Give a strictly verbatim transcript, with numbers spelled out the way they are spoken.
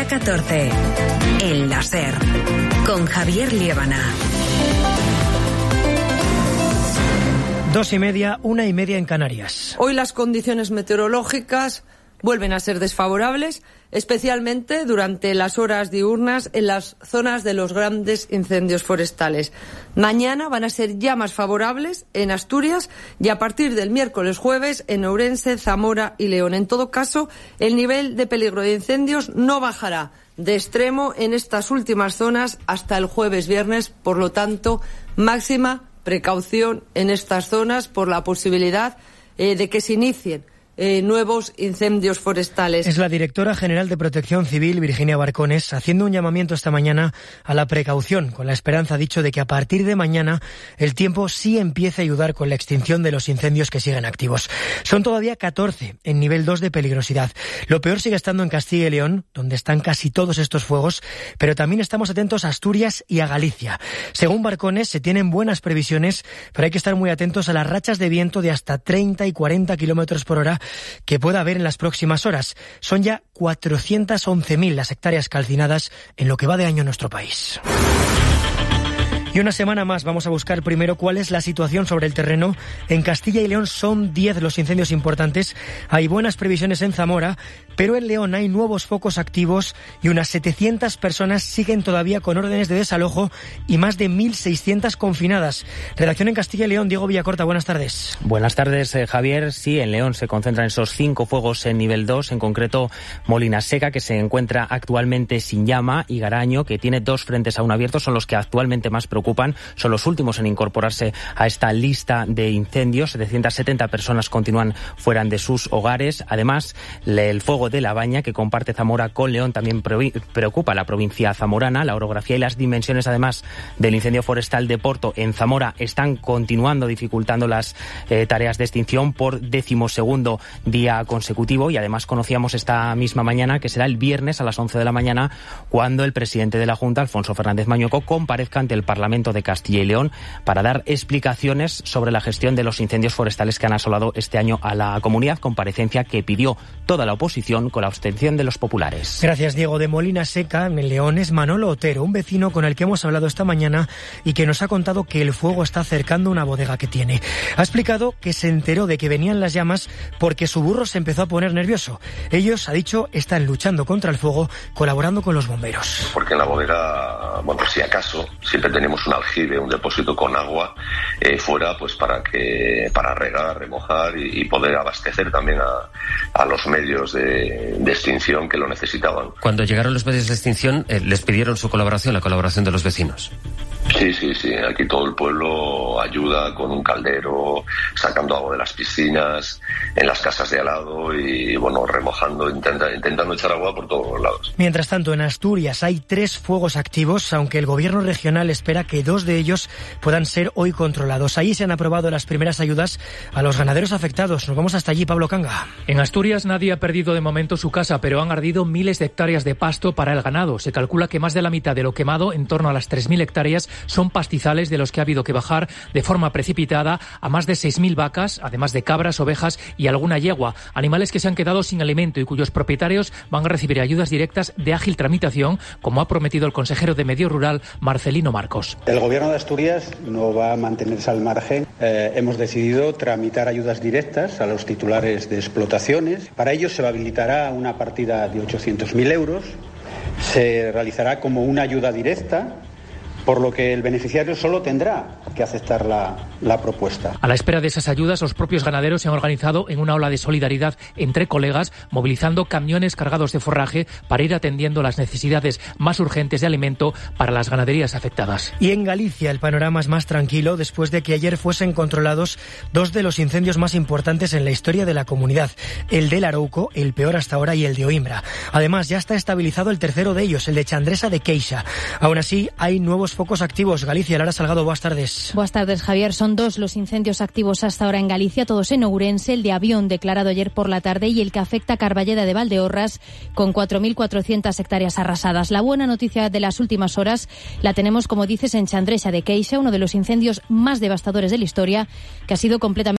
día catorce. El láser. Con Javier Liébana. Dos y media, una y media en Canarias. Hoy las condiciones meteorológicas vuelven a ser desfavorables, especialmente durante las horas diurnas en las zonas de los grandes incendios forestales. Mañana van a ser ya más favorables en Asturias y a partir del miércoles jueves en Ourense, Zamora y León. En todo caso, el nivel de peligro de incendios no bajará de extremo en estas últimas zonas hasta el jueves viernes, por lo tanto, máxima precaución en estas zonas por la posibilidad eh, de que se inicien Eh, nuevos incendios forestales. Es la directora general de Protección Civil, Virginia Barcones, haciendo un llamamiento esta mañana a la precaución, con la esperanza, ha dicho, de que a partir de mañana el tiempo sí empiece a ayudar con la extinción de los incendios que siguen activos. Son todavía catorce en nivel dos de peligrosidad. Lo peor sigue estando en Castilla y León, donde están casi todos estos fuegos, pero también estamos atentos a Asturias y a Galicia. Según Barcones, se tienen buenas previsiones, pero hay que estar muy atentos a las rachas de viento de hasta treinta y cuarenta kilómetros por hora que pueda haber en las próximas horas. Son ya cuatrocientas once mil las hectáreas calcinadas en lo que va de año en nuestro país. Y una semana más vamos a buscar primero cuál es la situación sobre el terreno. En Castilla y León son diez los incendios importantes. Hay buenas previsiones en Zamora, pero en León hay nuevos focos activos y unas setecientas personas siguen todavía con órdenes de desalojo y más de mil seiscientas confinadas. Redacción en Castilla y León, Diego Villacorta, buenas tardes. Buenas tardes, eh, Javier. Sí, en León se concentran esos cinco fuegos en nivel dos, en concreto Molina Seca, que se encuentra actualmente sin llama, y Garaño, que tiene dos frentes aún abiertos, son los que actualmente más preocupan. Son los últimos en incorporarse a esta lista de incendios. setecientas setenta personas continúan fuera de sus hogares. Además, el fuego de La Baña, que comparte Zamora con León, también preocupa a la provincia zamorana. La orografía y las dimensiones, además, del incendio forestal de Porto en Zamora están continuando dificultando las eh, tareas de extinción por decimosegundo día consecutivo. Y además conocíamos esta misma mañana que será el viernes a las once de la mañana cuando el presidente de la Junta, Alfonso Fernández Mañueco, comparezca ante el Parlamento de Castilla y León para dar explicaciones sobre la gestión de los incendios forestales que han asolado este año a la comunidad, comparecencia que pidió toda la oposición con la abstención de los populares. Gracias, Diego. De Molina Seca, en León, es Manolo Otero, un vecino con el que hemos hablado esta mañana y que nos ha contado que el fuego está acercando una bodega que tiene. Ha explicado que se enteró de que venían las llamas porque su burro se empezó a poner nervioso. Ellos, ha dicho, están luchando contra el fuego, colaborando con los bomberos. Porque en la bodega, bueno, si acaso, siempre tenemos un aljibe, un depósito con agua eh, fuera, pues para que para regar, remojar y, y poder abastecer también a, a los medios de, de extinción que lo necesitaban. Cuando llegaron los medios de extinción, eh, les pidieron su colaboración, la colaboración de los vecinos. Sí, sí, sí. Aquí todo el pueblo ayuda con un caldero, sacando agua de las piscinas, en las casas de al lado y, bueno, remojando, intenta, intentando echar agua por todos lados. Mientras tanto, en Asturias hay tres fuegos activos, aunque el gobierno regional espera que dos de ellos puedan ser hoy controlados. Ahí se han aprobado las primeras ayudas a los ganaderos afectados. Nos vamos hasta allí, Pablo Canga. En Asturias nadie ha perdido de momento su casa, pero han ardido miles de hectáreas de pasto para el ganado. Se calcula que más de la mitad de lo quemado, en torno a las tres mil hectáreas, son pastizales de los que ha habido que bajar de forma precipitada a más de seis mil vacas, además de cabras, ovejas y alguna yegua. Animales que se han quedado sin alimento y cuyos propietarios van a recibir ayudas directas de ágil tramitación, como ha prometido el consejero de Medio Rural, Marcelino Marcos. El gobierno de Asturias no va a mantenerse al margen. Eh, hemos decidido tramitar ayudas directas a los titulares de explotaciones. Para ello se habilitará una partida de ochocientos mil euros. Se realizará como una ayuda directa, por lo que el beneficiario solo tendrá que aceptar la, la propuesta. A la espera de esas ayudas, los propios ganaderos se han organizado en una ola de solidaridad entre colegas, movilizando camiones cargados de forraje para ir atendiendo las necesidades más urgentes de alimento para las ganaderías afectadas. Y en Galicia el panorama es más tranquilo después de que ayer fuesen controlados dos de los incendios más importantes en la historia de la comunidad, el del Arouco, el peor hasta ahora, y el de Oimbra. Además, ya está estabilizado el tercero de ellos, el de Chandresa de Queixa. Aún así, hay nuevos focos activos. Galicia, Lara Salgado, buenas tardes. Buenas tardes, Javier. Son dos los incendios activos hasta ahora en Galicia, todos en Ourense, el de Avión declarado ayer por la tarde y el que afecta a Carballeda de Valdeorras con cuatro mil cuatrocientas hectáreas arrasadas. La buena noticia de las últimas horas la tenemos, como dices, en Chandresa de Queixa, uno de los incendios más devastadores de la historia, que ha sido completamente